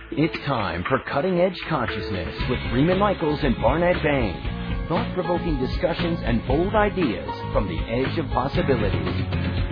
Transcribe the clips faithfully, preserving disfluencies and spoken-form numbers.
It's time for Cutting Edge Consciousness with Freeman Michaels and Barnett Bain. Thought-provoking discussions and bold ideas from the edge of possibilities.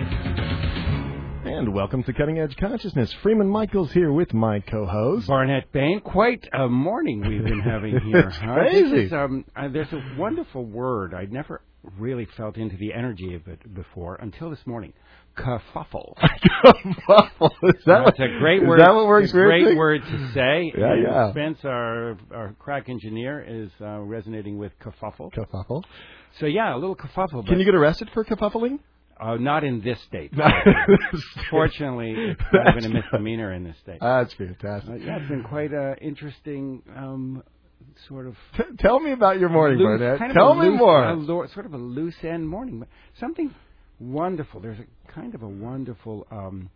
And welcome to Cutting Edge Consciousness. Freeman Michaels here with my co-host Barnett Bain. Quite a morning we've been having here. It's crazy. This is, um, uh, there's a wonderful word. I'd never really felt into the energy of it before until this morning. Kerfuffle. Kerfuffle. Is that That's what, a great is word. that what we're It's a great experiencing? word to say. Yeah, and yeah. Spence, our our crack engineer, is uh, resonating with kerfuffle. Kerfuffle. So yeah, a little kerfuffle. Can you get arrested for kerfuffling? Uh, not in this state. Fortunately, it's not even a misdemeanor in this state. That's fantastic. Uh, yeah, it's been quite an interesting um, sort of. T- tell me about your morning, loose, Barnett. kind of Tell a me loose, more. A lo- sort of a loose end morning, but something wonderful. There's a kind of a wonderful um,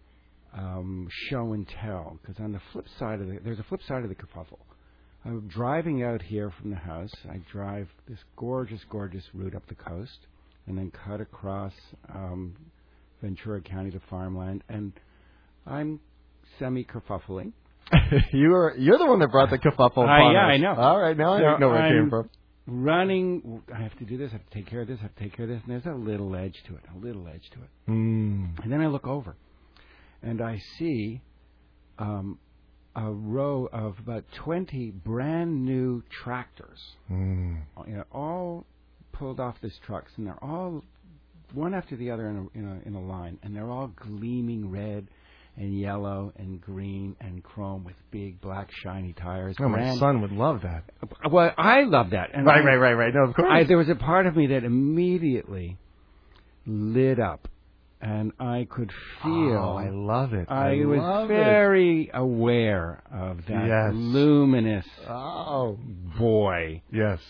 um, show and tell, because on the flip side of the, there's a flip side of the kerfuffle. I'm driving out here from the house. I drive this gorgeous, gorgeous route up the coast, and then cut across um, Ventura County to farmland, and I'm semi-kerfuffling. you are, you're the one that brought the kerfuffle Uh, upon yeah, us. I know. All right, now So I know where it I'm came from. Running, I have to do this, I have to take care of this, I have to take care of this, and there's a little edge to it, a little edge to it. Mm. And then I look over, and I see um, a row of about twenty brand new tractors, Mm. you know, all pulled off these trucks, and they're all one after the other in a, in a in a line, and they're all gleaming red and yellow and green and chrome with big black shiny tires. Oh, my Brand- son would love that. Well, I love that. And Right, I, right, right, right. No, of course. I, there was a part of me that immediately lit up, and I could feel. Oh, I love it. I, I was love very it. aware of that Yes. luminous Oh, boy. yes.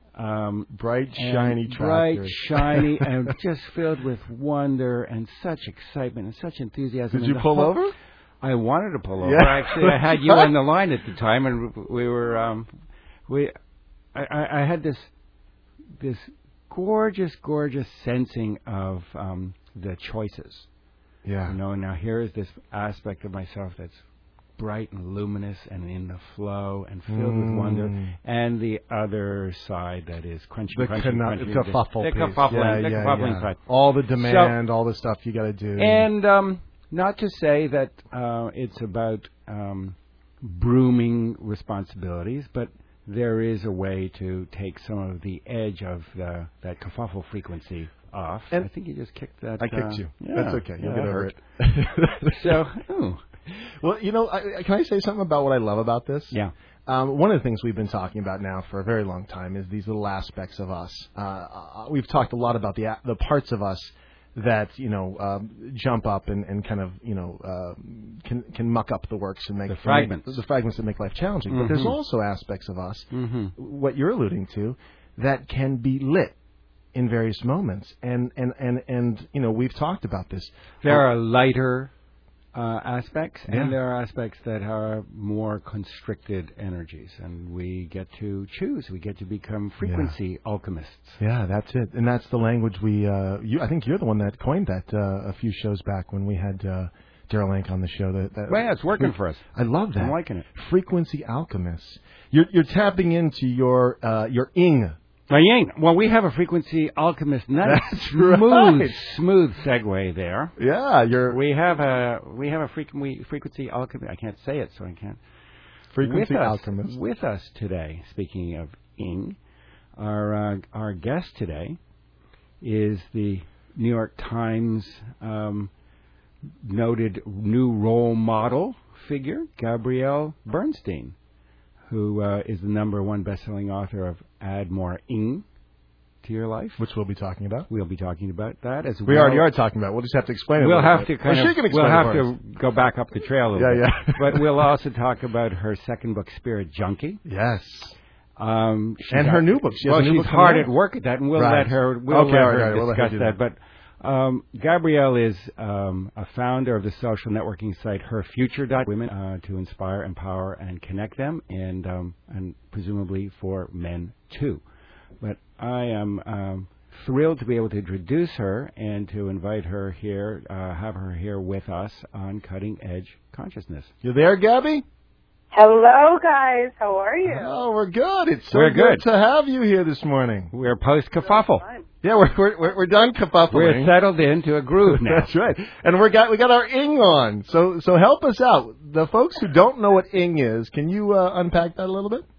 Um, Bright, and shiny bright, tractors. shiny, and just filled with wonder and such excitement and such enthusiasm. Did And you the pull whole- over? I wanted to pull over. Yeah. Actually, I had you on the line at the time, and we were um, we. I, I, I had this this gorgeous, gorgeous sensing of um, the choices. Yeah. You know, now here is this aspect of myself that's bright and luminous and in the flow and filled Mm. with wonder, and the other side that is crunchy, The crunchy, cana- crunchy. the kerfuffle the piece. kerfuffling, Yeah, the yeah, kerfuffling yeah. side. All the demand, all the stuff you got to do. And um, not to say that uh, it's about um, brooming responsibilities, but there is a way to take some of the edge of the, that kerfuffle frequency off. And I think you just kicked that. I kicked uh, you. Yeah, That's okay. You'll yeah, get that over hurt. it. So, oh. Well, you know, I, can I say something about what I love about this? Yeah. Um, one of the things we've been talking about now for a very long time is these little aspects of us. Uh, uh, we've talked a lot about the the parts of us that, you know, um, jump up and, and kind of, you know, uh, can can muck up the works and make The fragments. Make, the fragments that make life challenging. Mm-hmm. But there's also aspects of us, Mm-hmm. what you're alluding to, that can be lit in various moments. And and and and you know, we've talked about this. There are lighter uh, aspects, Yeah. and there are aspects that are more constricted energies, and we get to choose. We get to become frequency alchemists. Yeah, that's it, and that's the language we. Uh, you, I think you're the one that coined that uh, a few shows back when we had uh, Daryl Ank on the show. That, that Well, yeah, it's working for us. I love that. I'm liking it. Frequency alchemists. You're you're tapping into your uh, your ing. My yang. Well, we have a frequency alchemist. Nice, That's smooth, right. smooth segue there. Yeah, you're We have a we have a frequency frequency alchemist. I can't say it, so I can't. frequency with us, alchemist. With us today, speaking of ing, our uh, our guest today is the New York Times um, noted new role model figure, Gabrielle Bernstein, who uh, is the number one best-selling author of Add More Ing to Your Life. Which we'll be talking about. We'll be talking about that as We well. already are talking about. We'll just have to explain it. We'll a little have bit. to kind well, of. she can We'll explain have it for us. to go back up the trail a little Yeah, bit. yeah. But we'll also talk about her second book, Spirit Junkie. Yes. Um, she's And her hard- new book. She has well, a new she's book hard coming at out. work at that, and we'll Right. let her. We'll Okay, let all right, her all right, we'll let her discuss do that. that. But um, Gabrielle is um, a founder of the social networking site Her Future dot Women uh, to inspire, empower, and connect them, and um, and presumably for men too. But I am um, thrilled to be able to introduce her and to invite her here, uh, have her here with us on Cutting Edge Consciousness. You there, Gabby? Hello, guys. How are you? Oh, we're good. It's so We're good. good. to have you here this morning. We're post-kerfuffle. Yeah, we're we're we're done kerfuffling. We're settled into a groove now. That's right. And we got we got our ing on. So so help us out. The folks who don't know what ing is, can you uh, unpack that a little bit?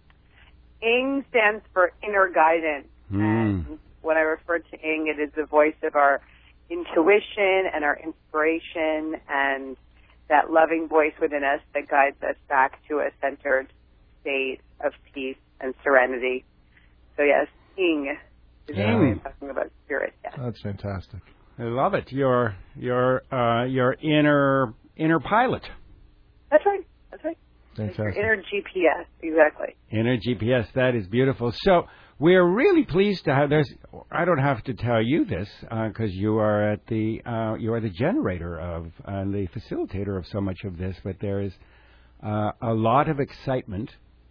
ing stands for inner guidance. Mm. And when I refer to ing, it is the voice of our intuition and our inspiration and that loving voice within us that guides us back to a centered state of peace and serenity. So yes, ing is Yeah. the way I'm talking about spirit. Yes. That's fantastic. I love it. Your your uh, your inner inner pilot, That's right. That's right. It's your Fantastic. inner G P S, exactly. inner G P S. That is beautiful. So we're really pleased to have. There's. I don't have to tell you this because uh, you are at the uh, you are the generator of and the facilitator of so much of this. But there is uh, a lot of excitement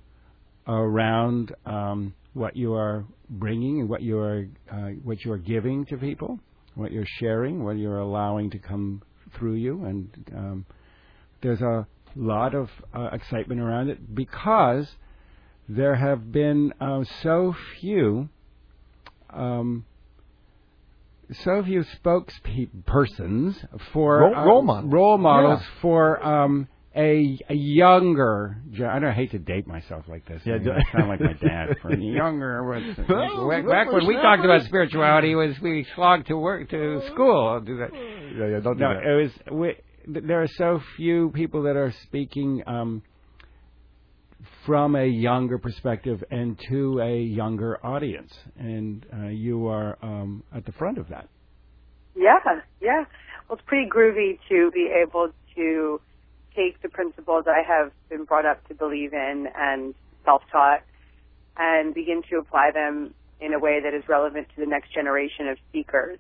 around um, what you are bringing and what you are uh, what you are giving to people, what you're sharing, what you're allowing to come through you, and um, there's a lot of uh, excitement around it because there have been uh, so few, um, so few spokespersons for Role- uh, role models. role models Yeah. for um, a, a younger. gen- I don't I hate to date myself like this. Yeah, I, do- I sound like my dad. For younger, was, Well, back, back when we whippersnappers. talked about spirituality, was we slogged to work to school. I'll do that. Yeah, yeah, don't do No, that. it was. We, th- there are so few people that are speaking um, from a younger perspective and to a younger audience, and uh, you are um, at the front of that. Yeah, yeah. Well, it's pretty groovy to be able to take the principles I have been brought up to believe in and self-taught and begin to apply them in a way that is relevant to the next generation of speakers.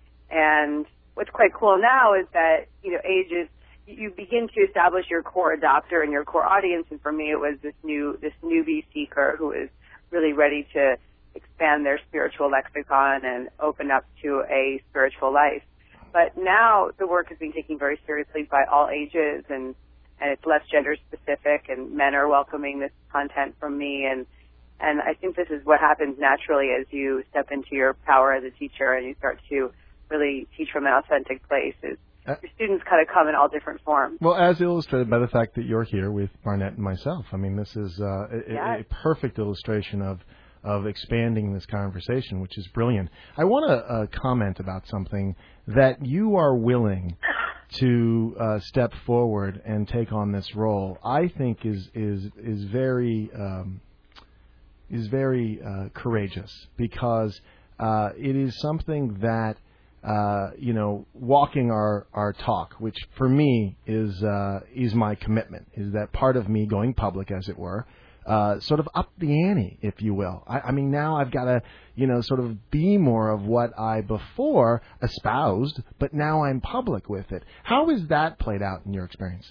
And what's quite cool now is that, you know, ages, you begin to establish your core adopter and your core audience. And for me, it was this new, this newbie seeker who is really ready to expand their spiritual lexicon and open up to a spiritual life. But now the work is being taken very seriously by all ages, and, and it's less gender specific, and men are welcoming this content from me. And, and I think this is what happens naturally as you step into your power as a teacher and you start to really teach from an authentic place. Is Uh, your students kind of come in all different forms. Well, as illustrated by the fact that you're here with Barnett and myself. I mean, this is uh, a, Yeah. a perfect illustration of of expanding this conversation, which is brilliant. I want to uh, comment about something that you are willing to uh, step forward and take on this role. I think is is is very um, is very uh, courageous because uh, it is something that. Uh, you know, walking our, our talk, which for me is uh, is my commitment, is that part of me going public, as it were, uh, sort of up the ante, if you will. I, I mean, now I've got to, you know, sort of be more of what I before espoused, but now I'm public with it. How has that played out in your experience?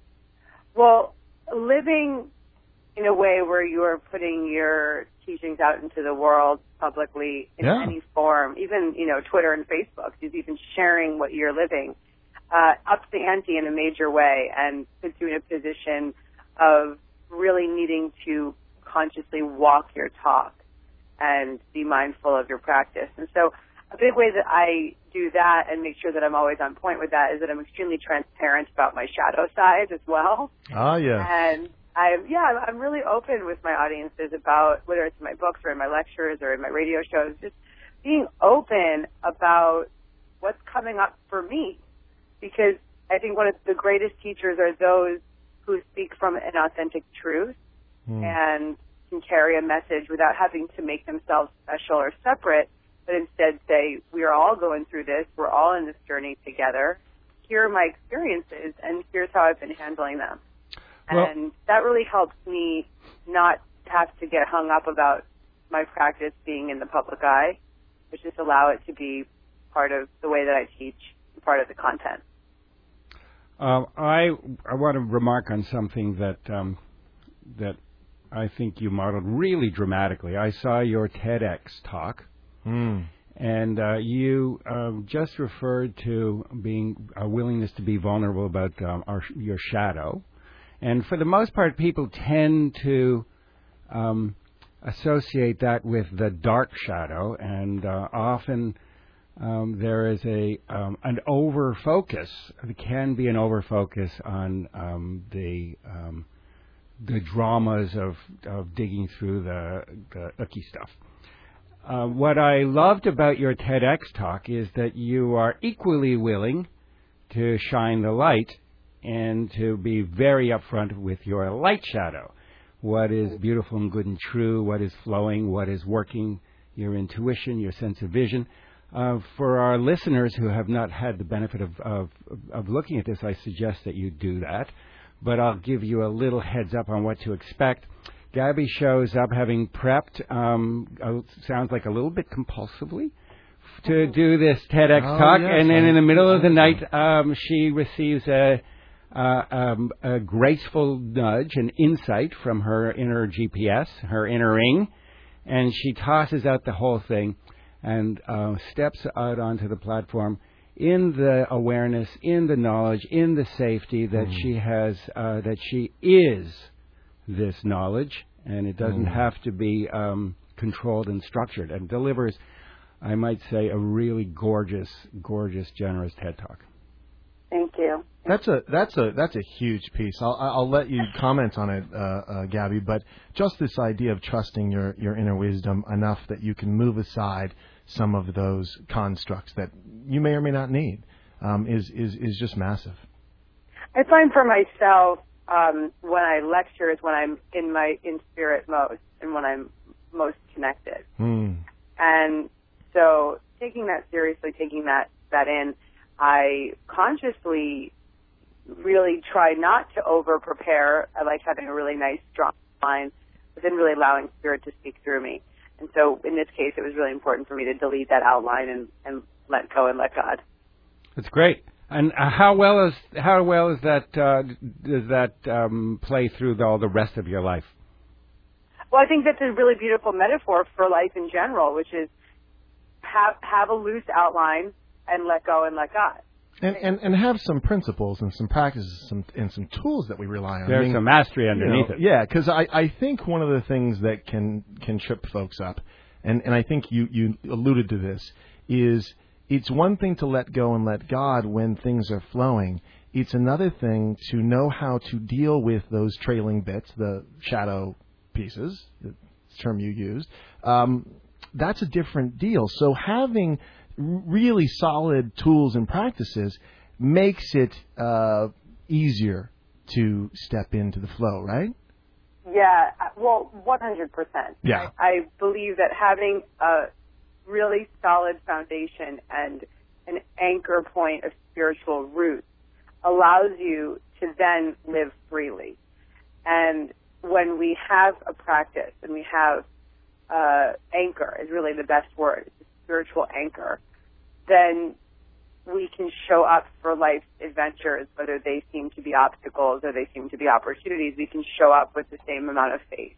Well, living in a way where you are putting your teachings out into the world publicly in Yeah. any form, even, you know, Twitter and Facebook, is even sharing what you're living, uh, ups the ante in a major way and puts you in a position of really needing to consciously walk your talk and be mindful of your practice. And so a big way that I do that and make sure that I'm always on point with that is that I'm extremely transparent about my shadow side as well. Ah, yes. And I'm, yeah, I'm really open with my audiences about whether it's in my books or in my lectures or in my radio shows, just being open about what's coming up for me. Because I think one of the greatest teachers are those who speak from an authentic truth Mm. and can carry a message without having to make themselves special or separate, but instead say, we are all going through this, we're all in this journey together, here are my experiences, and here's how I've been handling them. Well, And that really helps me not have to get hung up about my practice being in the public eye, but just allow it to be part of the way that I teach, part of the content. Um, I I want to remark on something that um, that I think you modeled really dramatically. I saw your TEDx talk, Mm. and uh, you um, just referred to being a willingness to be vulnerable about um, our, your shadow, And for the most part, people tend to um, associate that with the dark shadow, and uh, often um, there is a um, an over-focus. There can be an over-focus on um, the um, the dramas of, of digging through the, the icky stuff. Uh, what I loved about your TEDx talk is that you are equally willing to shine the light and to be very upfront with your light shadow. What is beautiful and good and true, what is flowing, what is working, your intuition, your sense of vision. Uh, for our listeners who have not had the benefit of, of, of looking at this, I suggest that you do that. But I'll give you a little heads up on what to expect. Gabby shows up having prepped, um, uh, sounds like a little bit compulsively, to do this TEDx oh, talk. Yes, and then I, in the middle I, of the night, um, she receives a, uh, um, a graceful nudge, an insight from her inner G P S, her inner ring, and she tosses out the whole thing and uh, steps out onto the platform in the awareness, in the knowledge, in the safety that mm. she has, uh, that she is this knowledge, and it doesn't mm. have to be um, controlled and structured, and delivers, I might say, a really gorgeous, gorgeous, generous TED Talk. Thank you. That's a that's a that's a huge piece. I'll I'll let you comment on it, uh, uh, Gabby. But just this idea of trusting your, your inner wisdom enough that you can move aside some of those constructs that you may or may not need um, is is is just massive. I find for myself um, when I lecture is when I'm in my in spirit most and when I'm most connected. Mm. And so taking that seriously, taking that, that in, I consciously really try not to over-prepare. I like having a really nice, strong line, but then really allowing spirit to speak through me. And so in this case, it was really important for me to delete that outline and, and let go and let God. That's great. And uh, how well is how well is that uh, does that um, play through the, all the rest of your life? Well, I think that's a really beautiful metaphor for life in general, which is have have a loose outline and let go and let God. And, and and have some principles and some practices some, and some tools that we rely on. There's I mean, some mastery underneath you know, it. Yeah, because I, I think one of the things that can can trip folks up, and, and I think you, you alluded to this, is it's one thing to let go and let God when things are flowing. It's another thing to know how to deal with those trailing bits, the shadow pieces, the term you used. Um, that's a different deal. So having really solid tools and practices makes it uh, easier to step into the flow, right? Yeah, well, one hundred percent. Yeah. I, I believe that having a really solid foundation and an anchor point of spiritual roots allows you to then live freely. And when we have a practice and we have uh, anchor is really the best word, it's a spiritual anchor, then we can show up for life's adventures, whether they seem to be obstacles or they seem to be opportunities. We can show up with the same amount of faith.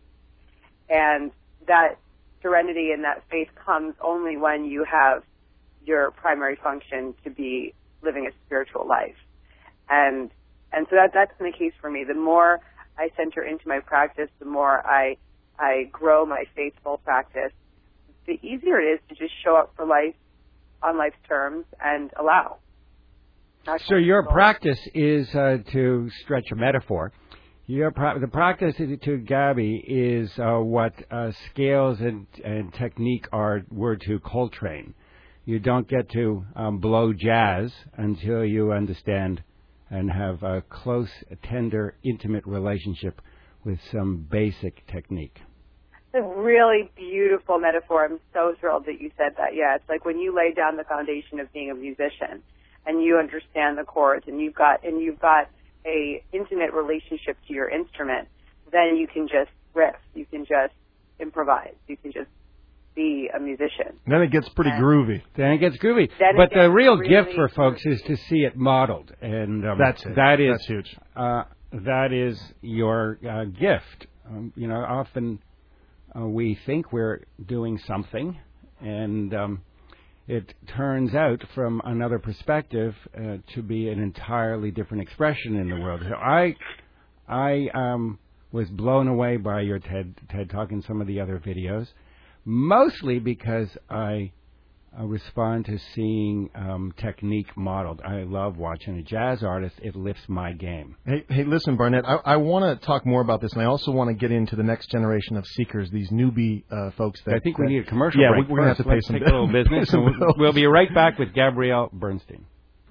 And that serenity and that faith comes only when you have your primary function to be living a spiritual life. And and so that that's been the case for me. The more I center into my practice, the more I I grow my faithful practice, the easier it is to just show up for life on life's terms and allow. So your practice is, uh, to stretch a metaphor, your pra- the practice to Gabby is uh, what uh, scales and, and technique are were to Coltrane. You don't get to um, blow jazz until you understand and have a close, tender, intimate relationship with some basic technique. It's a really beautiful metaphor. I'm so thrilled that you said that. Yeah, it's like when you lay down the foundation of being a musician and you understand the chords and you've got and you've got a intimate relationship to your instrument, then you can just riff. You can just improvise. You can just be a musician. Then it gets pretty and groovy. Then it gets groovy. Then but gets the real really gift for folks is to see it modeled, and um, that's it. That is that's huge. Uh, that is your uh, gift. Um, you know, often uh, we think we're doing something, and um, it turns out, from another perspective, uh, to be an entirely different expression in the world. So I, I um, was blown away by your TED TED Talk and some of the other videos, mostly because I uh, respond to seeing um, technique modeled. I love watching a jazz artist. It lifts my game. Hey, hey, listen, Barnett, I, I want to talk more about this, and I also want to get into the next generation of seekers, these newbie uh, folks. That I think that, we need a commercial yeah, break. we're going to have to pay Let's some take a little business. some and we'll, bills. we'll be right back with Gabrielle Bernstein.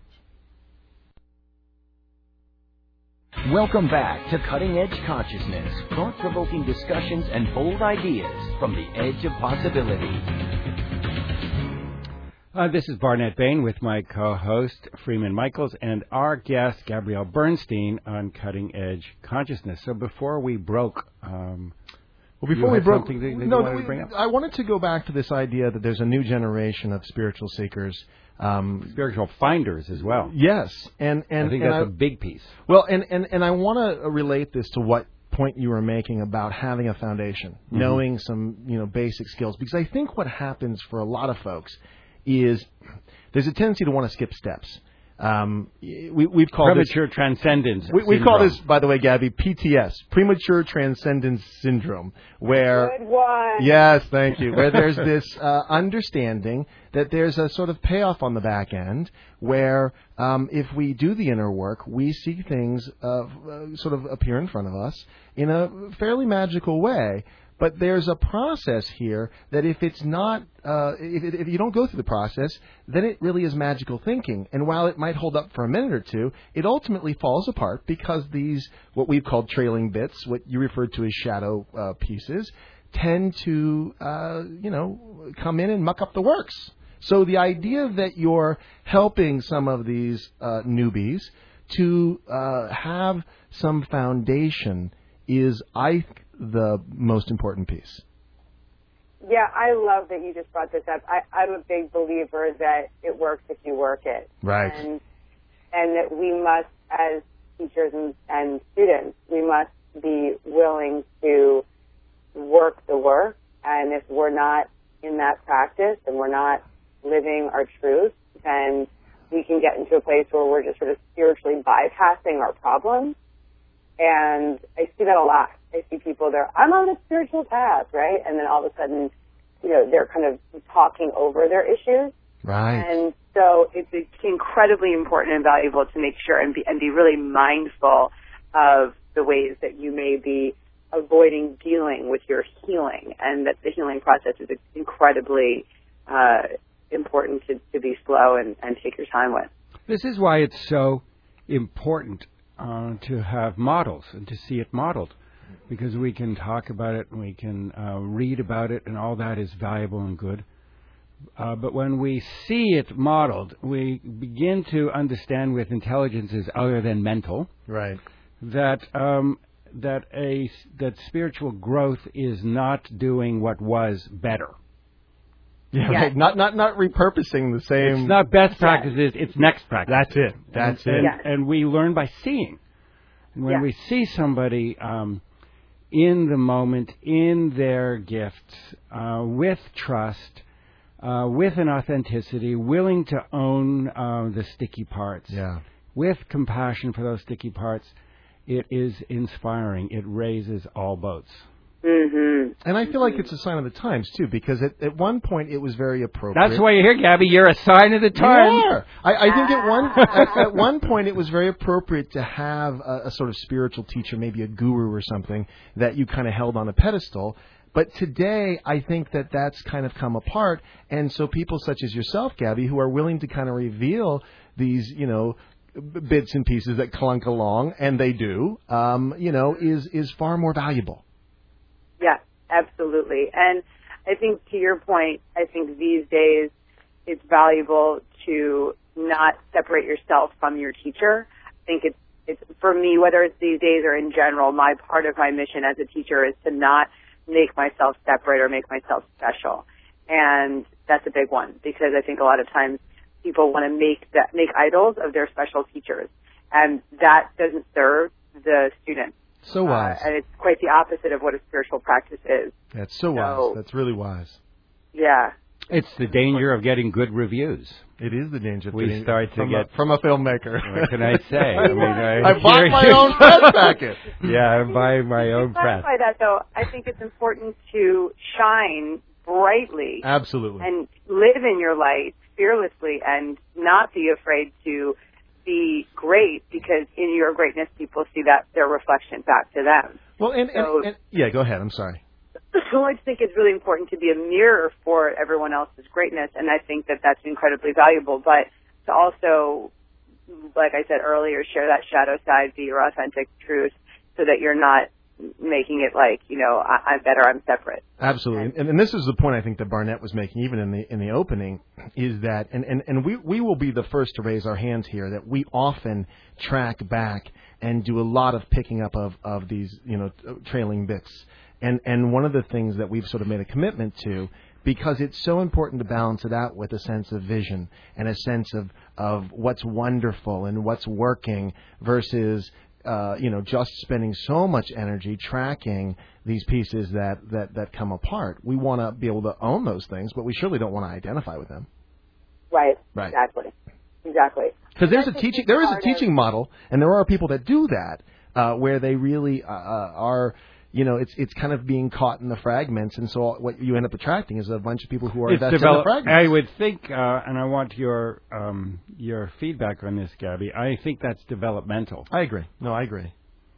Welcome back to Cutting Edge Consciousness, thought-provoking discussions and bold ideas from the edge of possibility. Uh, this is Barnett Bain with my co-host Freeman Michaels and our guest Gabrielle Bernstein on Cutting Edge Consciousness. So before we broke, um, well, before we had broke, something that you no, wanted we, to bring up? I wanted to go back to this idea that there's a new generation of spiritual seekers. Um, Spiritual finders as well. Yes, and and I think and that's I, a big piece. Well, and and and I want to relate this to what point you were making about having a foundation, Mm-hmm. knowing some you know basic skills, because I think what happens for a lot of folks is there's a tendency to want to skip steps. Um, we, we've called Premature this, transcendence. we, we call syndrome. this, by the way, Gabby, P T S, premature transcendence syndrome, where Good one. yes, thank you. Where there's this uh, understanding that there's a sort of payoff on the back end, where um, if we do the inner work, we see things uh, uh, sort of appear in front of us in a fairly magical way. But there's a process here that if it's not, uh, if, if you don't go through the process, then it really is magical thinking. And while it might hold up for a minute or two, it ultimately falls apart because these, what we've called trailing bits, what you referred to as shadow uh, pieces, tend to, uh, you know, come in and muck up the works. So the idea that you're helping some of these uh, newbies to uh, have some foundation is, I think, the most important piece. Yeah, I love that you just brought this up. I, I'm a big believer that it works if you work it. Right. And, and that we must, as teachers and, and students, we must be willing to work the work. And if we're not in that practice and we're not living our truth, then we can get into a place where we're just sort of spiritually bypassing our problems. And I see that a lot. I see people there, I'm on a spiritual path, right? And then all of a sudden, you know, they're kind of talking over their issues. Right. And so it's incredibly important and valuable to make sure and be, and be really mindful of the ways that you may be avoiding dealing with your healing, and that the healing process is incredibly uh, important to, to be slow and, and take your time with. This is why it's so important uh, to have models and to see it modeled, because we can talk about it and we can uh, read about it, and all that is valuable and good. Uh, but when we see it modeled, we begin to understand with intelligences other than mental, Right. that um, that a that spiritual growth is not doing what was better. Yeah, Yes. right. Not not not repurposing the same. It's not best practices; it's next practice. That's it. That's and, it. Yes. And we learn by seeing. And when Yes. we see somebody um, in the moment, in their gifts, uh, with trust, uh, with an authenticity, willing to own uh, the sticky parts, Yeah. with compassion for those sticky parts, it is inspiring. It raises all boats. Mm-hmm. And I feel like it's a sign of the times too, because at, at one point it was very appropriate. That's why you're here, Gabby. You're a sign of the You times. are. I, I think at one at, at one point it was very appropriate to have a, a sort of spiritual teacher, maybe a guru or something, that you kind of held on a pedestal. But today, I think that that's kind of come apart, and so people such as yourself, Gabby, who are willing to kind of reveal these, you know, b- bits and pieces that clunk along, and they do, um, you know, is is far more valuable. Yeah, absolutely. And I think to your point, I think these days it's valuable to not separate yourself from your teacher. I think it's, it's for me, whether it's these days or in general, my part of my mission as a teacher is to not make myself separate or make myself special. And that's a big one, because I think a lot of times people want to make that, make idols of their special teachers. And that doesn't serve the student. So wise. Uh, and it's quite the opposite of what a spiritual practice is. That's so So- wise. That's really wise. Yeah. It's the danger of getting good reviews. It is the danger. Of we getting start to from get a, from a filmmaker. What can I say? I mean, I, I bought my own press packet. Yeah, I buy my own press. By that though, I think it's important to shine brightly. Absolutely. And live in your light fearlessly, and not be afraid to be great, because in your greatness, people see that their reflection back to them. Well, and, so, and, and yeah, go ahead. I'm sorry. So I think it's really important to be a mirror for everyone else's greatness, and I think that that's incredibly valuable. But to also, like I said earlier, share that shadow side, be your authentic truth, so that you're not making it like, you know, I, I'm better, I'm separate. Absolutely. And, and this is the point I think that Barnett was making even in the in the opening, is that, and, and, and we, we will be the first to raise our hands here, that we often track back and do a lot of picking up of, of these, you know, trailing bits. And and one of the things that we've sort of made a commitment to, because it's so important to balance it out with a sense of vision and a sense of, of what's wonderful and what's working versus, uh, you know, just spending so much energy tracking these pieces that, that, that come apart. We want to be able to own those things, but we surely don't want to identify with them. Right. Right. Exactly. Exactly. Because there's a teaching, there is a teaching model, and there are people that do that, uh, where they really uh, are. You know, it's it's kind of being caught in the fragments, and so what you end up attracting is a bunch of people who are it's invested in the fragments. I would think, uh, and I want your um, your feedback on this, Gabby. I think that's developmental. I agree. No, I agree.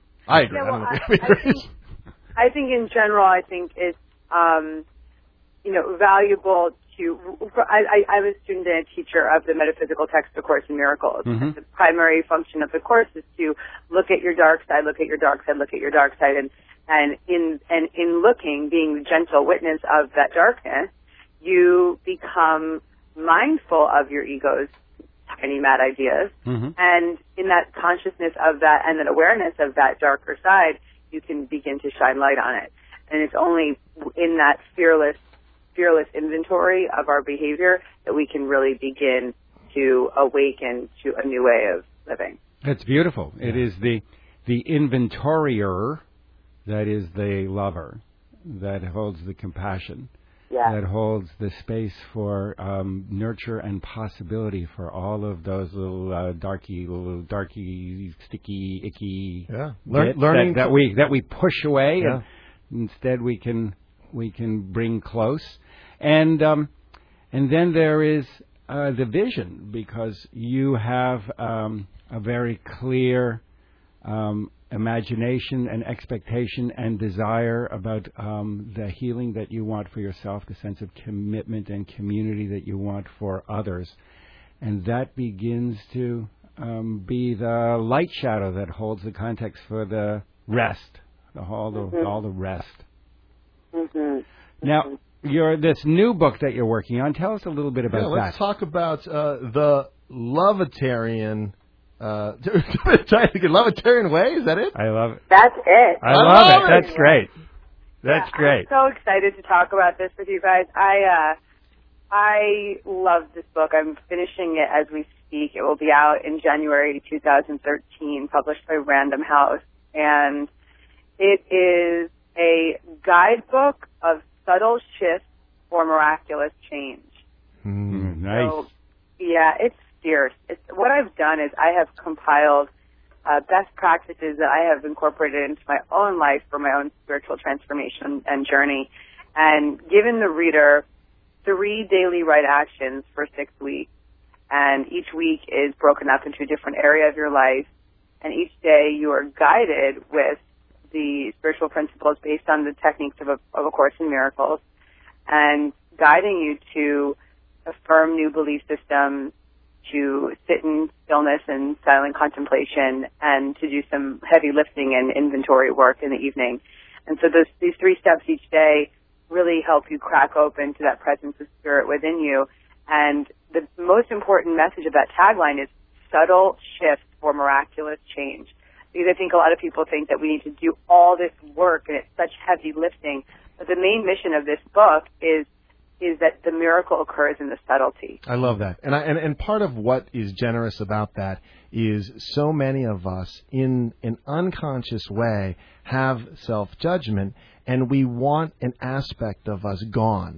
I agree. Yeah, well, I, don't know I, I, think, I think in general, I think it's um, you know, valuable to. I, I, I'm a student and a teacher of the metaphysical text, A Course in Miracles. Mm-hmm. The primary function of the course is to look at your dark side, look at your dark side, look at your dark side, and And in and in looking, being the gentle witness of that darkness, you become mindful of your ego's tiny mad ideas. Mm-hmm. And in that consciousness of that and that awareness of that darker side, you can begin to shine light on it. And it's only in that fearless, fearless inventory of our behavior that we can really begin to awaken to a new way of living. That's beautiful. Yeah. It is the the inventorier that is the lover, that holds the compassion, yeah. that holds the space for um, nurture and possibility for all of those little uh, darky, little darky, sticky, icky yeah. Lear- learning that, that we that we push away, yeah. and instead we can we can bring close, and um, and then there is uh, the vision, because you have um, a very clear Um, imagination and expectation and desire about um, the healing that you want for yourself, the sense of commitment and community that you want for others. And that begins to um, be the light shadow that holds the context for the rest, the, all, the, mm-hmm. all the rest. Mm-hmm. Now, your this new book that you're working on, tell us a little bit about yeah, let's that. talk about uh, the Lovetarian Uh, Lovetarian way, is that it? I love it. That's it. I, I love, love it. it. That's great. That's yeah, great. I'm so excited to talk about this with you guys. I uh, I love this book. I'm finishing it as we speak. It will be out in January twenty thirteen, published by Random House, and it is a guidebook of subtle shifts for miraculous change. Mm, nice. So, yeah, it's fierce. It's, what I've done is I have compiled uh, best practices that I have incorporated into my own life for my own spiritual transformation and journey, and given the reader three daily right actions for six weeks. And each week is broken up into a different area of your life, and each day you are guided with the spiritual principles based on the techniques of a, of a Course in Miracles, and guiding you to affirm new belief systems, to sit in stillness and silent contemplation, and to do some heavy lifting and inventory work in the evening. And so those, these three steps each day really help you crack open to that presence of spirit within you. And the most important message of that tagline is subtle shifts for miraculous change. Because I think a lot of people think that we need to do all this work and it's such heavy lifting. But the main mission of this book is is that the miracle occurs in the subtlety. I love that. And, I, and and part of what is generous about that is so many of us, in an unconscious way, have self-judgment, and we want an aspect of us gone.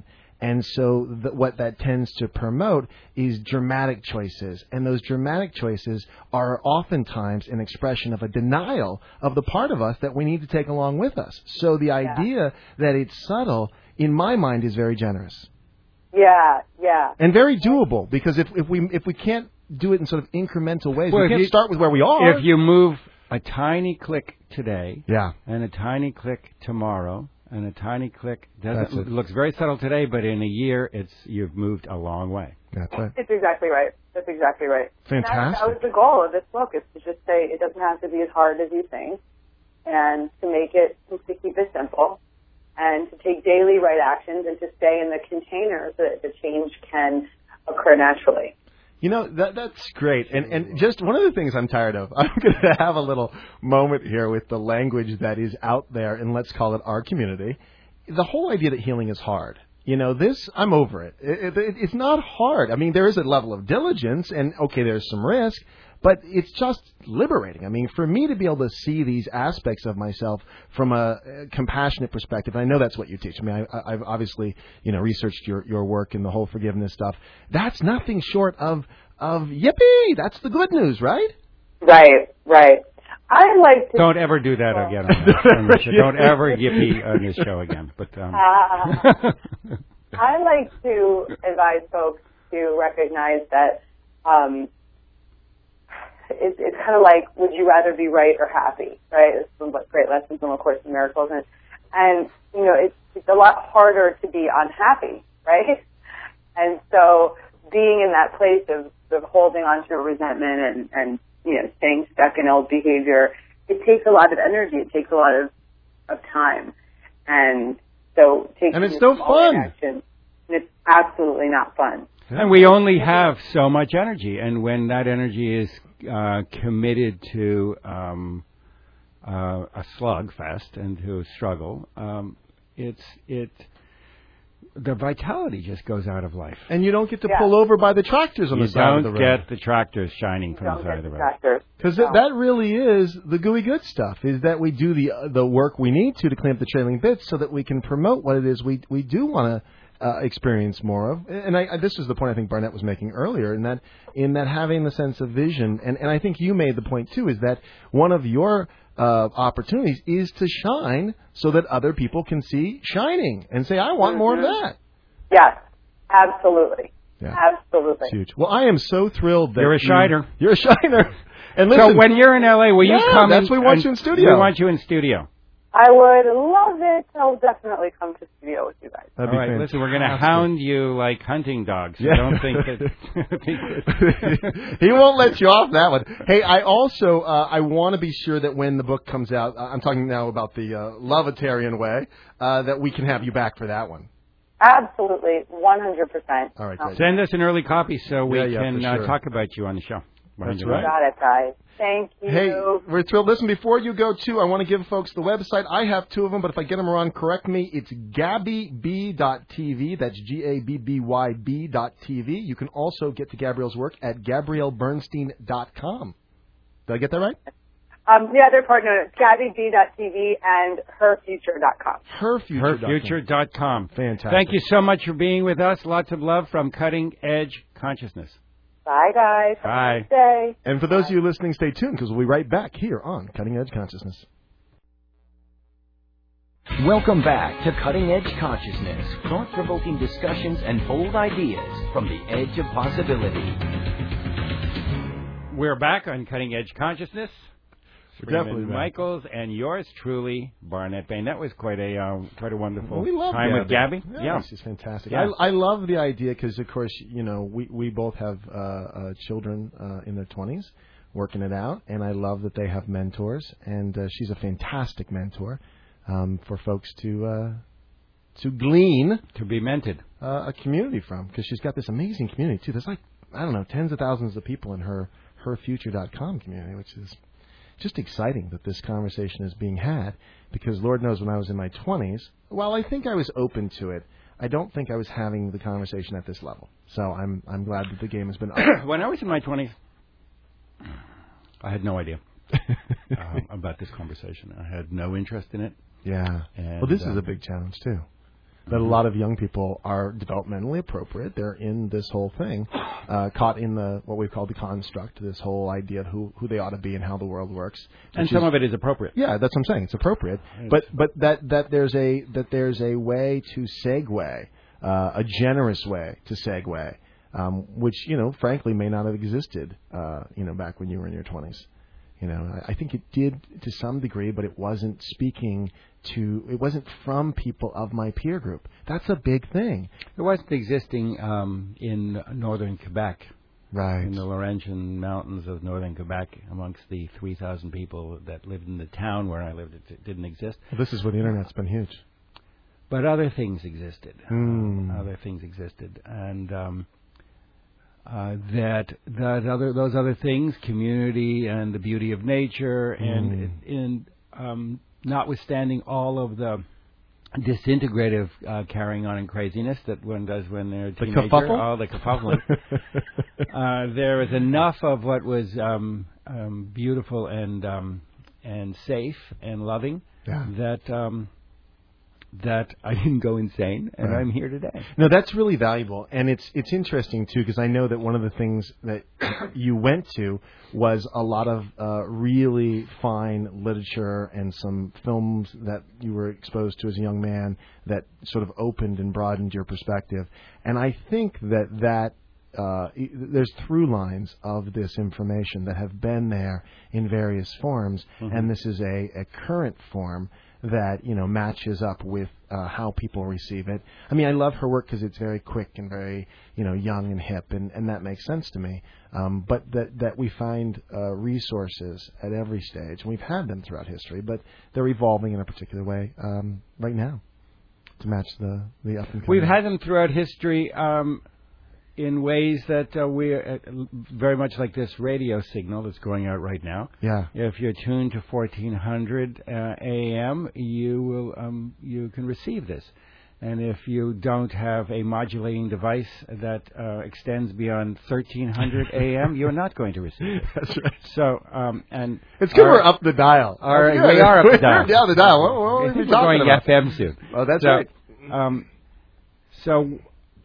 And so th- what that tends to promote is dramatic choices. And those dramatic choices are oftentimes an expression of a denial of the part of us that we need to take along with us. So the idea yeah. that it's subtle, in my mind, is very generous. Yeah, yeah. And very doable, because if, if we if we can't do it in sort of incremental ways, well, we can't you, start with where we are. If you move a tiny click today, yeah. and a tiny click tomorrow, and a tiny click doesn't it. it looks very subtle today, but in a year, it's you've moved a long way. That's right. It's exactly right. That's exactly right. Fantastic. That, that was the goal of this book, is to just say it doesn't have to be as hard as you think, and to make it, to keep it simple, and to take daily right actions, and to stay in the container so that the change can occur naturally. You know, that that's great. And and just one of the things I'm tired of, I'm going to have a little moment here with the language that is out there in, let's call it, our community. The whole idea that healing is hard. You know, this, I'm over it. It, it. It's not hard. I mean, there is a level of diligence, and, okay, there's some risk, but it's just liberating. I mean, for me to be able to see these aspects of myself from a compassionate perspective, and I know that's what you teach. I mean, I, I've obviously, you know, researched your, your work and the whole forgiveness stuff. That's nothing short of, of yippee! That's the good news, right? Right, right. I like to... Don't ever do that again. On this, on this show. Don't ever yippee on this show again. But um. uh, I like to advise folks to recognize that um, it's, it's kind of like, would you rather be right or happy, right? It's some great lessons from A Course in Miracles. And, and you know, it's, it's a lot harder to be unhappy, right? And so being in that place of, of holding on to resentment and, and, you know, staying stuck in old behavior, it takes a lot of energy. It takes a lot of, of time. And so taking and it's no fun. Action, it's absolutely not fun. And we only have so much energy. And when that energy is uh, committed to um, uh, a slugfest and to a struggle, um, it's it. the vitality just goes out of life. And you don't get to yeah. pull over by the tractors on you the side of the road. You don't get the tractors shining from the side of the road. Because no. that really is the gooey good stuff, is that we do the the work we need to to clean up the trailing bits so that we can promote what it is we, we do want to uh, experience more of. And I, I, this is the point I think Barnett was making earlier, in that in that having the sense of vision, and, and I think you made the point too, is that one of your uh, opportunities is to shine so that other people can see shining and say, I want mm-hmm. more of that. Yes, absolutely. Yeah. Absolutely. It's huge. Well, I am so thrilled that you're a shiner. You, you're a shiner. And listen, so when you're in L A, will yeah, you come? That's why we want you in studio. We want you in studio. I would love it. I'll definitely come to studio with you guys. That'd All right, fantastic. listen, we're going to hound you like hunting dogs. So yeah. don't think that... He won't let you off that one. Hey, I also, uh, I want to be sure that when the book comes out, I'm talking now about the uh, Lovetarian way, uh, that we can have you back for that one. Absolutely, one hundred percent. All right, great. Send us an early copy so we yeah, yeah, can sure. uh, talk about you on the show. That's right. right. Got it, guys. Thank you. Hey, we're thrilled. Listen, before you go, too, I want to give folks the website. I have two of them, but if I get them wrong, correct me. It's gabby b dot t v. That's G A B B Y B dot T V. You can also get to Gabrielle's work at gabrielle bernstein dot com. Did I get that right? Um, the other partner is gabby b dot t v and her future dot com. her future dot com. her future dot com. Fantastic. Thank you so much for being with us. Lots of love from Cutting Edge Consciousness. Bye, guys. Bye. Have a nice day. And for those of you listening, stay tuned, because we'll be right back here on Cutting Edge Consciousness. Welcome back to Cutting Edge Consciousness, thought-provoking discussions and bold ideas from the edge of possibility. We're back on Cutting Edge Consciousness. Definitely Michaels and yours truly, Barnett Bain. That was quite a uh, quite a wonderful we love time Gabby. with Gabby. Yeah, yeah. this is fantastic. Yeah. I, I love the idea because, of course, you know, we, we both have uh, uh, children uh, in their twenties working it out, and I love that they have mentors, and uh, she's a fantastic mentor um, for folks to uh, to glean to be mentored uh, a community from, because she's got this amazing community too. There's like, I don't know, tens of thousands of people in her her future dot com community, which is just exciting that this conversation is being had, because Lord knows when I was in my twenties, while I think I was open to it, I don't think I was having the conversation at this level. So I'm I'm glad that the game has been up. When I was in my twenties, I had no idea um, about this conversation. I had no interest in it. Yeah. And, well, this uh, is a big challenge, too. that a lot of young people are developmentally appropriate. They're in this whole thing, uh, caught in the what we call the construct, this whole idea of who, who they ought to be and how the world works. And some is, of it is appropriate. Yeah, that's what I'm saying. It's appropriate. It's but but that, that there's a that there's a way to segue, uh, a generous way to segue, um, which, you know, frankly may not have existed, uh, you know, back when you were in your twenties. You know, I think it did to some degree, but it wasn't speaking to, it wasn't from people of my peer group. That's a big thing. It wasn't existing um, in northern Quebec. Right. In the Laurentian Mountains of northern Quebec, amongst the three thousand people that lived in the town where I lived, it didn't exist. Well, this is where the Internet's been huge. But other things existed. Mm. Uh, other things existed. And... Um, Uh, that that other those other things, community and the beauty of nature, mm. and in um, notwithstanding all of the disintegrative uh, carrying on and craziness that one does when they're a teenager, the kerfuffle? all the kerfuffling, uh, there was enough of what was um, um, beautiful and um, and safe and loving yeah. that. Um, that I didn't go insane, and right. I'm here today. No, that's really valuable, and it's it's interesting, too, because I know that one of the things that you went to was a lot of uh, really fine literature and some films that you were exposed to as a young man that sort of opened and broadened your perspective. And I think that that Uh, there's through lines of this information that have been there in various forms, mm-hmm. and this is a, a current form that, you know, matches up with uh, how people receive it. I mean, I love her work because it's very quick and very, you know, young and hip, and, and that makes sense to me. Um, but that that we find uh, resources at every stage, and we've had them throughout history, but they're evolving in a particular way um, right now to match the the up and coming. We've had them throughout history. Um, in ways that uh, we're uh, very much like this radio signal that's going out right now. Yeah. If you're tuned to fourteen hundred uh, A M, you will um, you can receive this. And if you don't have a modulating device that uh, extends beyond thirteen hundred A M, you're not going to receive it. That's right. So, um, and it's good our, we're up the dial. Our, we are up the dial. We're down the dial. What, what are we we're talking going about? F M soon. Oh, that's so, right. Um, so.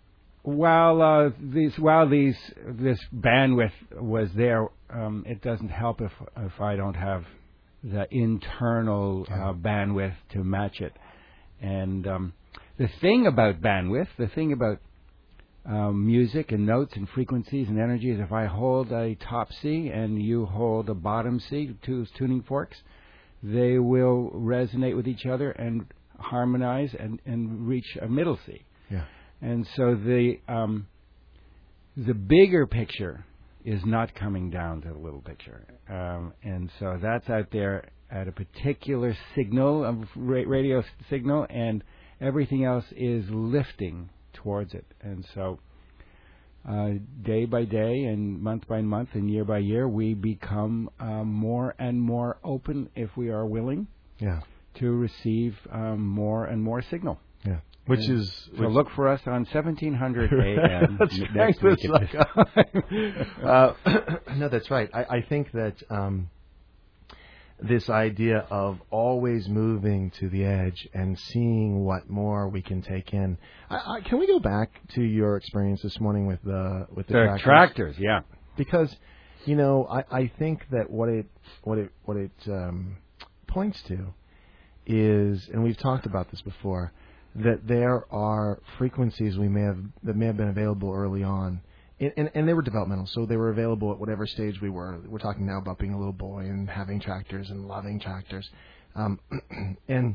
While uh, these, while these, this bandwidth was there, um, it doesn't help if if I don't have the internal uh, bandwidth to match it. And um, the thing about bandwidth, the thing about um, music and notes and frequencies and energies, if I hold a top C and you hold a bottom C, two tuning forks, they will resonate with each other and harmonize and, and reach a middle C. Yeah. And so the um, the bigger picture is not coming down to the little picture, um, and so that's out there at a particular signal, a radio signal, and everything else is lifting towards it. And so uh, day by day, and month by month, and year by year, we become uh, more and more open, if we are willing, yeah. to receive um, more and more signal. Yeah. Which and is so which look for us on seventeen hundred A M next right, week. Like, uh, no, that's right. I, I think that um, this idea of always moving to the edge and seeing what more we can take in. I, I, can we go back to your experience this morning with the with the, the tractors? tractors? Yeah, because you know I, I think that what it what it what it um, points to is, and we've talked about this before, that there are frequencies we may have that may have been available early on, and, and, and they were developmental, so they were available at whatever stage we were. We're talking now about being a little boy and having tractors and loving tractors, um, and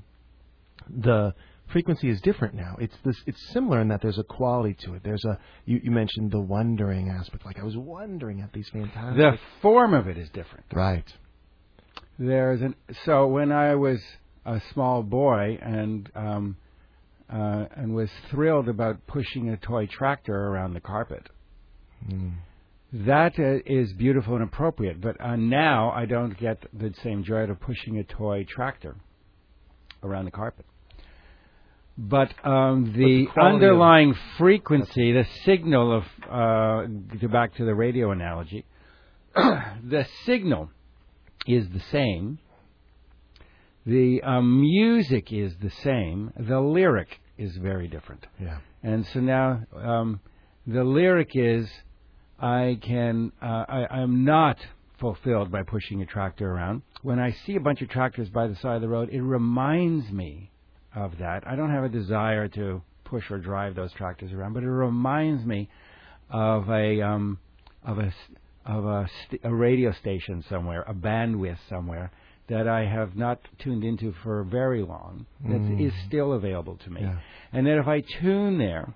the frequency is different now. It's this. It's similar in that there's a quality to it. There's a you, you mentioned the wondering aspect. Like I was wondering at these fantastic. The form of it is different. Right. There's an so when I was a small boy and. Um, Uh, and was thrilled about pushing a toy tractor around the carpet. Mm. That uh, is beautiful and appropriate, but uh, now I don't get the same joy of pushing a toy tractor around the carpet. But um, the, but the underlying frequency, the signal of, uh, to back to the radio analogy, the signal is the same. The uh, music is the same. The lyric is very different. Yeah. And so now um, the lyric is, I can, uh, I, I'm not fulfilled by pushing a tractor around. When I see a bunch of tractors by the side of the road, it reminds me of that. I don't have a desire to push or drive those tractors around, but it reminds me of a um, of a of a, st- a radio station somewhere, a bandwidth somewhere that I have not tuned into for very long. That mm. is still available to me, yeah. and that if I tune there,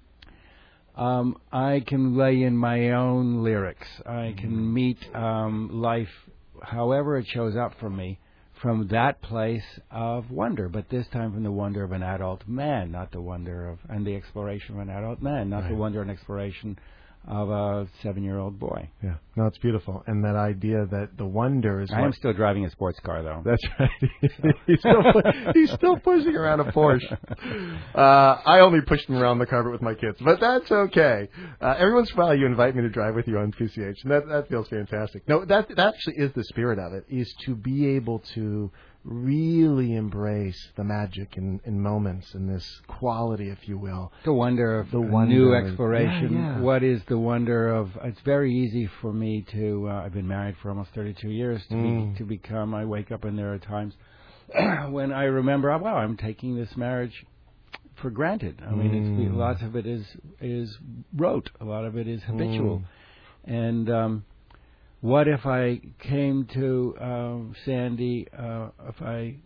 um, I can lay in my own lyrics. I can mm. meet um, life, however it shows up for me, from that place of wonder, but this time from the wonder of an adult man, not the wonder of, and the exploration of an adult man, not right. the wonder and exploration of a seven-year-old boy. Yeah, no, it's beautiful. And that idea that the wonder is I what am still driving a sports car, though. That's right. he's, still, he's still pushing around a Porsche. Uh, I only pushed him around the carpet with my kids, but that's okay. Uh, every once in a while you invite me to drive with you on P C H, and that, that feels fantastic. No, that, that actually is the spirit of it, is to be able to really embrace the magic in, in moments and this quality, if you will. The wonder of the wonder new exploration. Yeah, yeah. What is the wonder of? It's very easy for me to. Uh, I've been married for almost thirty-two years to mm. be, to become. I wake up and there are times when I remember, oh, wow, I'm taking this marriage for granted. I mean, mm. it's, lots of it is is rote. A lot of it is habitual, mm. and. Um, What if I came to um, Sandy? Uh, if I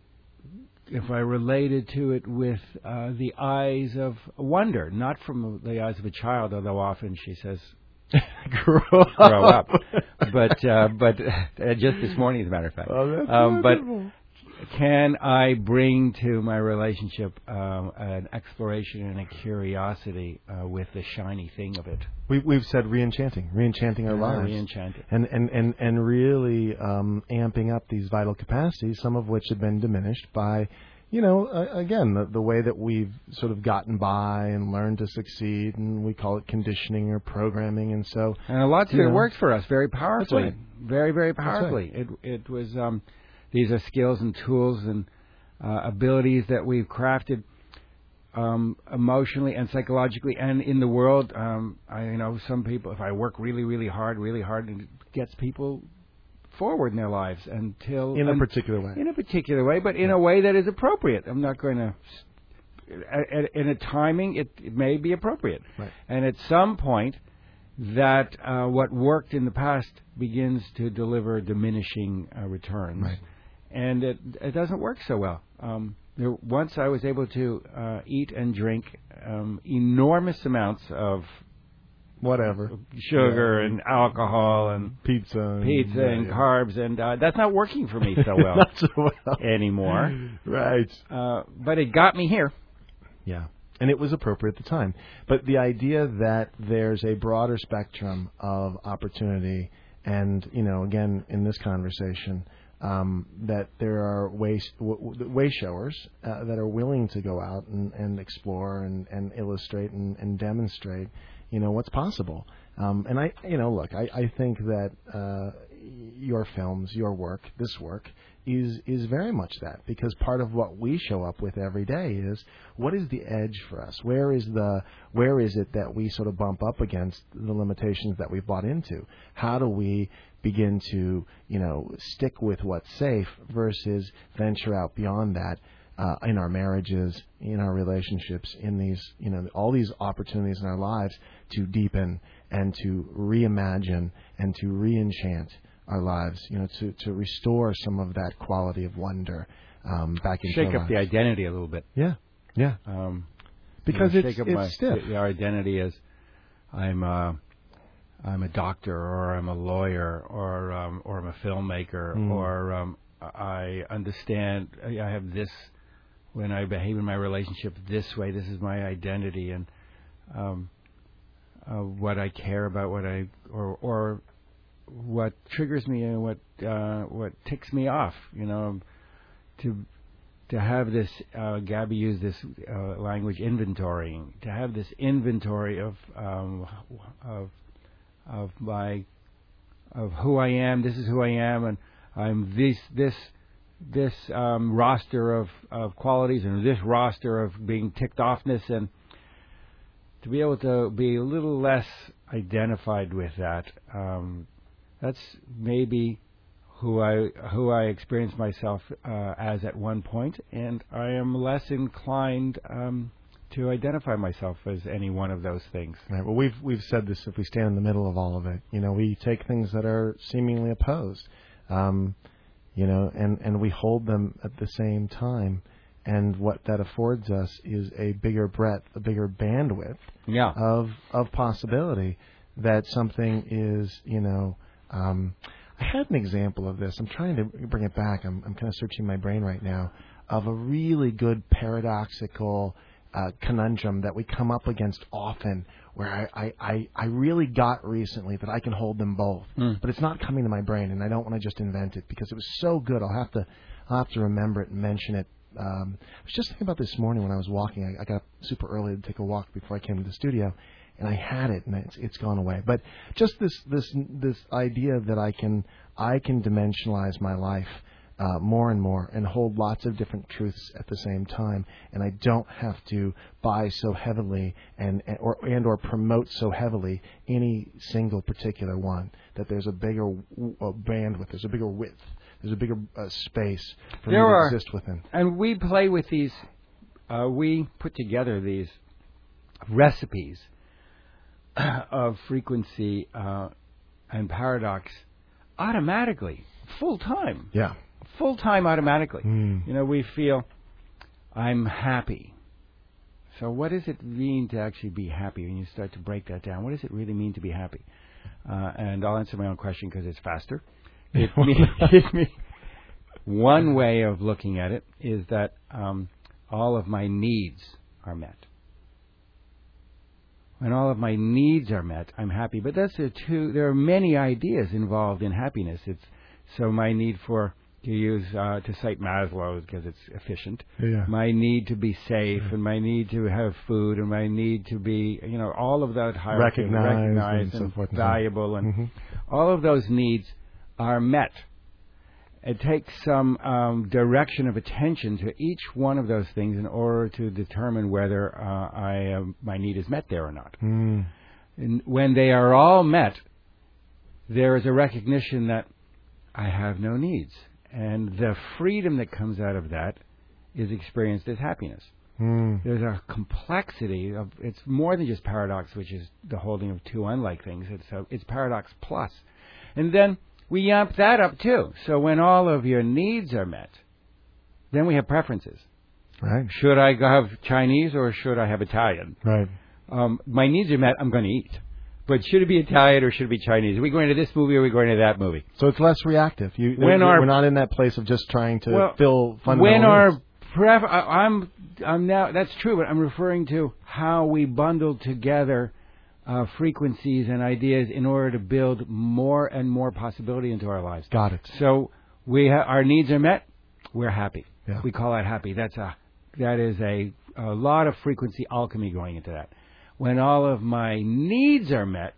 if I related to it with uh, the eyes of wonder, not from the eyes of a child, although often she says, "Grow up," grow up. but uh, but uh, just this morning, as a matter of fact. Oh, that's um, but wonderful. Can I bring to my relationship um, an exploration and a curiosity uh, with the shiny thing of it? We, we've said re-enchanting, re-enchanting our uh, lives. Re-enchanting. And, and, and, and really um, amping up these vital capacities, some of which have been diminished by, you know, uh, again, the, the way that we've sort of gotten by and learned to succeed, and we call it conditioning or programming, and so... And a lot of it worked for us very powerfully. Right. Very, very powerfully. Right. It, it was... Um, These are skills and tools and uh, abilities that we've crafted um, emotionally and psychologically, and in the world. Um, I you know some people. If I work really, really hard, really hard, it gets people forward in their lives until in a un- particular way. In a particular way, but in a way that is appropriate. I'm not going to. In a timing, it, it may be appropriate, right. And at some point, that uh, what worked in the past begins to deliver diminishing uh, returns. Right. And it, it doesn't work so well. Um, there, once I was able to uh, eat and drink um, enormous amounts of whatever sugar yeah. and alcohol and pizza, and, pizza yeah, and yeah. carbs, and uh, that's not working for me so well, not so well. anymore. Right. Uh, but it got me here. Yeah. And it was appropriate at the time. But the idea that there's a broader spectrum of opportunity, and, you know, again, in this conversation, um, that there are way, w- way showers uh, that are willing to go out and, and explore and, and illustrate and, and demonstrate, you know, what's possible. Um, and I, you know, look, I, I think that uh, your films, your work, this work, is is very much that, because part of what we show up with every day is what is the edge for us? Where is the where is it that we sort of bump up against the limitations that we've bought into? How do we begin to, you know, stick with what's safe versus venture out beyond that uh, in our marriages, in our relationships, in these, you know, all these opportunities in our lives to deepen and to reimagine and to re-enchant our lives, you know, to, to restore some of that quality of wonder um, back into Shake our up lives. the identity a little bit. Yeah, yeah. Um, because you know, it's, shake up it's my, stiff. The, our identity is I'm a, I'm a doctor, or I'm a lawyer, or um, or I'm a filmmaker, mm. or um, I understand I have this, when I behave in my relationship this way, this is my identity, and um, uh, what I care about, what I or or what triggers me and what uh, what ticks me off, you know, to to have this. Uh, Gabby used this uh, language, inventorying. To have this inventory of um, of of my of who I am. This is who I am, and I'm this this this um, roster of, of qualities and this roster of being ticked offness, and to be able to be a little less identified with that. Um, that's maybe who I who I experienced myself uh, as at one point, and I am less inclined um, to identify myself as any one of those things. Right. Well, we've we've said this. If we stand in the middle of all of it, you know, we take things that are seemingly opposed, um, you know, and, and we hold them at the same time. And what that affords us is a bigger breadth, a bigger bandwidth yeah. of of possibility. That something is, you know. Um, I had an example of this. I'm trying to bring it back. I'm, I'm kind of searching my brain right now of a really good paradoxical uh, conundrum that we come up against often, where I, I, I, I really got recently that I can hold them both, mm. but it's not coming to my brain, and I don't want to just invent it because it was so good. I'll have to I'll have to remember it and mention it. Um, I was just thinking about this morning when I was walking. I, I got up super early to take a walk before I came to the studio. And I had it, and it's it's gone away. But just this this this idea that I can I can dimensionalize my life uh, more and more, and hold lots of different truths at the same time, and I don't have to buy so heavily and or and or promote so heavily any single particular one. That there's a bigger uh, bandwidth, there's a bigger width, there's a bigger uh, space for there me to are, exist within. And we play with these. Uh, we put together these recipes of frequency uh, and paradox automatically, full time. Yeah. Full time automatically. Mm. You know, we feel I'm happy. So what does it mean to actually be happy when you start to break that down? What does it really mean to be happy? Uh, and I'll answer my own question because it's faster. It means, it means one way of looking at it is that um, all of my needs are met. When all of my needs are met, I'm happy. But that's a two. There are many ideas involved in happiness. It's so my need for to use uh, to cite Maslow because it's efficient. Yeah. My need to be safe, yeah. and my need to have food, and my need to be, you know, all of that hierarchy, recognized, recognized and, and so forth, valuable, and mm-hmm. all of those needs are met. It takes some um, direction of attention to each one of those things in order to determine whether uh, I uh, my need is met there or not. Mm. And when they are all met, there is a recognition that I have no needs. And the freedom that comes out of that is experienced as happiness. Mm. There's a complexity of, it's more than just paradox, which is the holding of two unlike things. It's a, it's paradox plus. And then we amp that up too. So when all of your needs are met, then we have preferences. Right. Should I have Chinese or should I have Italian? Right. Um, my needs are met, I'm going to eat. But should it be Italian or should it be Chinese? Are we going to this movie or are we going to that movie? So it's less reactive. You, when we're our, not in that place of just trying to well, fill fundamental when our needs. Pref- I, I'm, I'm now. That's true, but I'm referring to how we bundle together uh, frequencies and ideas in order to build more and more possibility into our lives. Got it. So we ha- our needs are met. We're happy. Yeah. We call that happy. That's a that is a, a lot of frequency alchemy going into that. When all of my needs are met,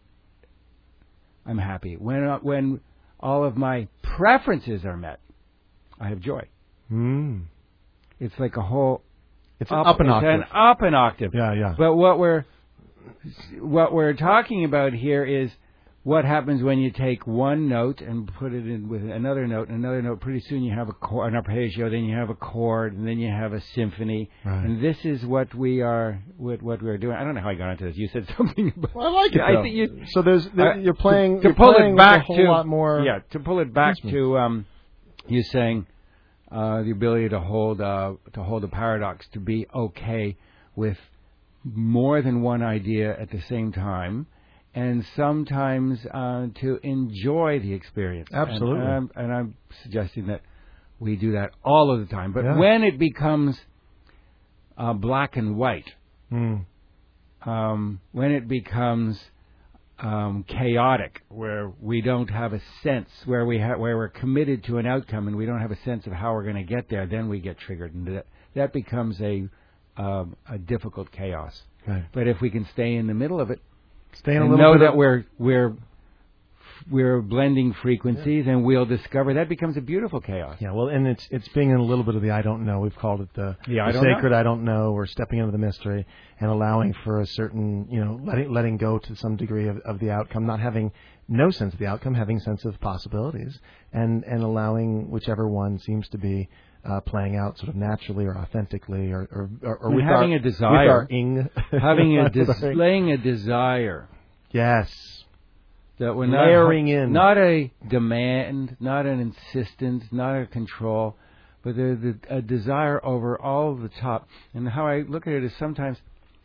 I'm happy. When uh, when all of my preferences are met, I have joy. Mm. It's like a whole. It's an up, up an octave. It's an up an octave. Yeah, yeah. But what we're what we're talking about here is what happens when you take one note and put it in with another note and another note. Pretty soon you have a chord, an arpeggio, then you have a chord, and then you have a symphony. Right. And this is what we are, what, what we're doing. I don't know how I got into this. You said something about. Well, I like it. I think you, so there's there, uh, you're playing. to, to you're pull playing it back with a whole to lot more. Yeah, to pull it back to um, you saying uh, the ability to hold uh, to hold a paradox, to be okay with more than one idea at the same time. And sometimes uh, to enjoy the experience. Absolutely. And, and, I'm, and I'm suggesting that we do that all of the time. But yeah. when it becomes uh, black and white, mm. um, when it becomes um, chaotic, where we don't have a sense, where we ha- where we're committed to an outcome and we don't have a sense of how we're going to get there, then we get triggered, and that that becomes a um, a difficult chaos. Right. But if we can stay in the middle of it. Stay in a and little know bit that of we're we're we're blending frequencies, yeah. and we'll discover that becomes a beautiful chaos. Yeah, well, and it's it's being in a little bit of the I don't know. We've called it the, yeah, the I sacred know. I don't know, or stepping into the mystery and allowing for a certain, you know, letting letting go to some degree of, of the outcome, not having no sense of the outcome, having sense of possibilities, and, and allowing whichever one seems to be uh, playing out sort of naturally or authentically, or or, or, or with having our, a desire, with our ing, having a displaying a desire. Yes. That we're not layering in, not a demand, not an insistence, not a control, but there's a desire over all the top. And how I look at it is sometimes,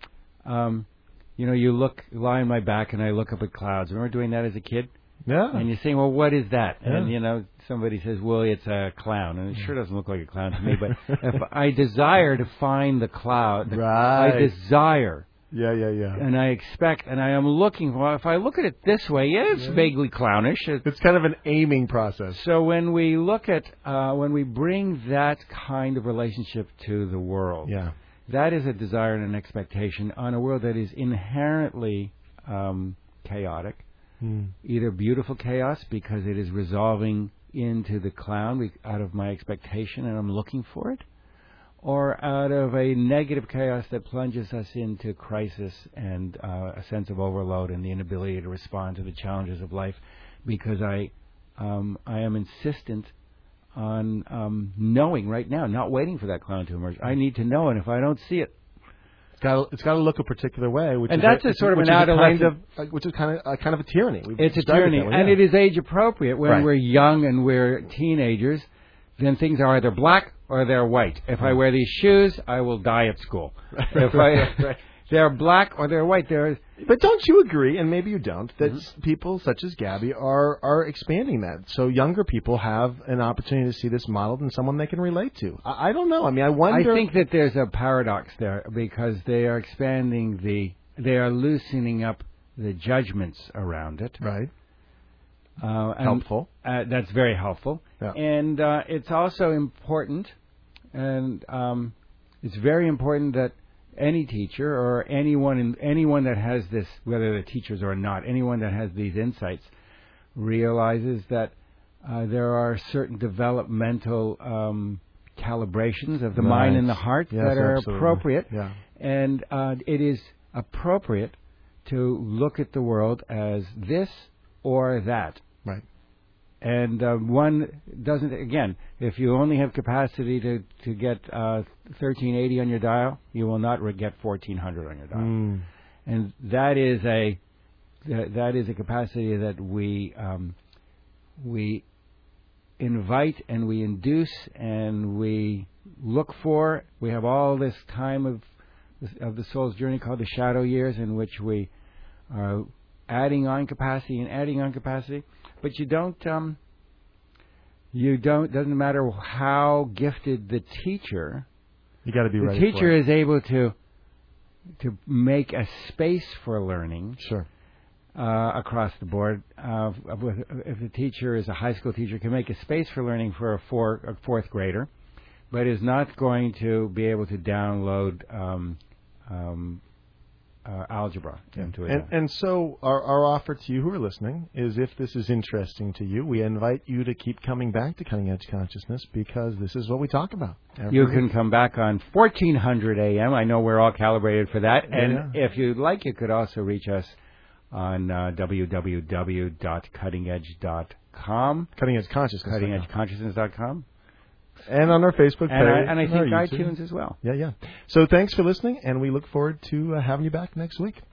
um, you know, you look, lie on my back, and I look up at clouds. Remember doing that as a kid? Yeah. And you're saying, well, what is that? Yeah. And, you know, somebody says, well, it's a clown. And it sure doesn't look like a clown to me. But if I desire to find the cloud, right. I desire. Yeah, yeah, yeah. And I expect, and I am looking for, if I look at it this way, yeah, it's yeah. vaguely clownish. It's, it's kind of an aiming process. So when we look at, uh, when we bring that kind of relationship to the world, yeah. that is a desire and an expectation on a world that is inherently um, chaotic. Hmm. Either beautiful chaos because it is resolving into the clown out of my expectation and I'm looking for it, or out of a negative chaos that plunges us into crisis and uh, a sense of overload and the inability to respond to the challenges of life because I um, I am insistent on um, knowing right now, not waiting for that clown to emerge. I need to know, and if I don't see it, it's got it's got to look a particular way. Which and is that's a, a sort of which an is a kind adolescent, of, which is kind of uh, kind of a tyranny. We've it's a tyranny, it way, and yeah. it is age appropriate when right. we're young and we're teenagers. Then things are either black or they're white. If I wear these shoes, I will die at school. If I, right. they're black or they're white. They're, but don't you agree, and maybe you don't, that mm-hmm. people such as Gabby are, are expanding that, so younger people have an opportunity to see this modeled in someone they can relate to? I, I don't know. I mean, I wonder. I think that there's a paradox there because they are expanding the, they are loosening up the judgments around it. Right. Uh, and, helpful. Uh, that's very helpful. Yeah. And uh, it's also important, and um, it's very important that any teacher or anyone in, anyone that has this, whether they're teachers or not, anyone that has these insights realizes that uh, there are certain developmental um, calibrations of the right. mind and the heart yes, that are absolutely. appropriate. Yeah. And uh, it is appropriate to look at the world as this or that. Right. And uh, one doesn't, again, if you only have capacity to, to get uh, thirteen eighty on your dial, you will not get fourteen hundred on your dial. Mm. And that is a that is a capacity that we um, we invite and we induce and we look for. We have all this time of of the soul's journey called the shadow years, in which we are adding on capacity and adding on capacity. But you don't, um, you don't, doesn't matter how gifted the teacher, you got to be the ready. The teacher for it. is able to, to make a space for learning. Sure. Uh, across the board. Uh, if the teacher is a high school teacher, can make a space for learning for a, four, a fourth grader, but is not going to be able to download um, um, Uh, algebra into it. And, and so our, our offer to you who are listening is, if this is interesting to you, we invite you to keep coming back to Cutting Edge Consciousness, because this is what we talk about. You week. can come back on fourteen hundred A M. I know we're all calibrated for that. And yeah. if you'd like, you could also reach us on uh, w w w dot cutting edge dot com. Cutting Edge Consciousness. cutting edge consciousness dot com. And on our Facebook page. And I, and I think iTunes iTunes as well. Yeah, yeah. So thanks for listening, and we look forward to uh, having you back next week.